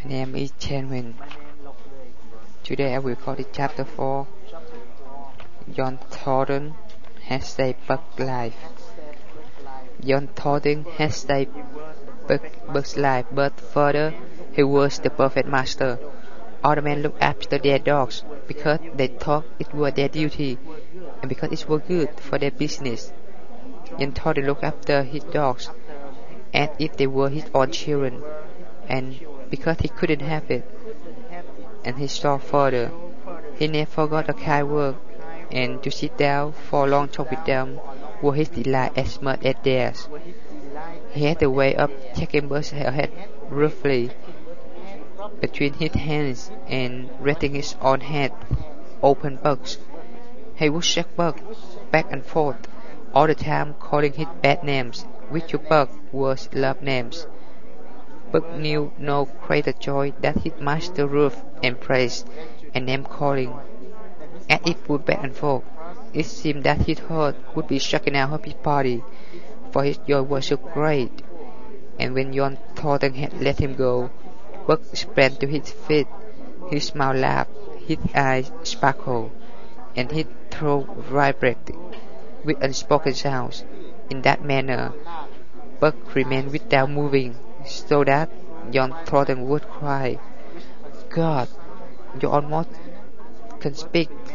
name is Chenwin. Today I will call it chapter 4. John Thornton has saved Buck's life. John Thornton has saved Buck's life, but further, he was the perfect master. All the men looked after their dogs because they thought it was their duty and because it was good for their business. John Thornton looked after his dogs as if they were his own children, and because he couldn't have it, and he saw further, he never forgot a kind word, and to sit down for a long talk with them was his delight as much as theirs. He had a way of checking Buck's head roughly between his hands and resting his own head open Buck's. He would shake Buck back and forth, all the time calling his bad names, which to Buck was love names. Buck knew no greater joy than his master rough and praise and name calling. As it would back and forth, it seemed that his heart would be shaken out of his body, for his joy was so great. And when John Thornton had let him go, Buck sprang to his feet, his mouth laughed, his eyes sparkled, and his throat vibrated with unspoken sounds. In that manner, Buck remained without moving, so that John Thornton would cry, "God, you almost can speak